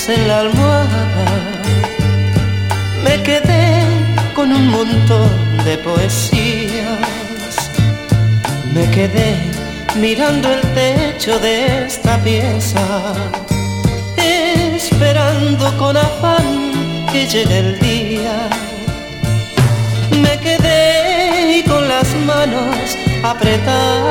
en la almohada. Me quedé con un montón de poesías. Me quedé mirando el techo de esta pieza, esperando con afán que llegue el día. Me quedé con las manos apretadas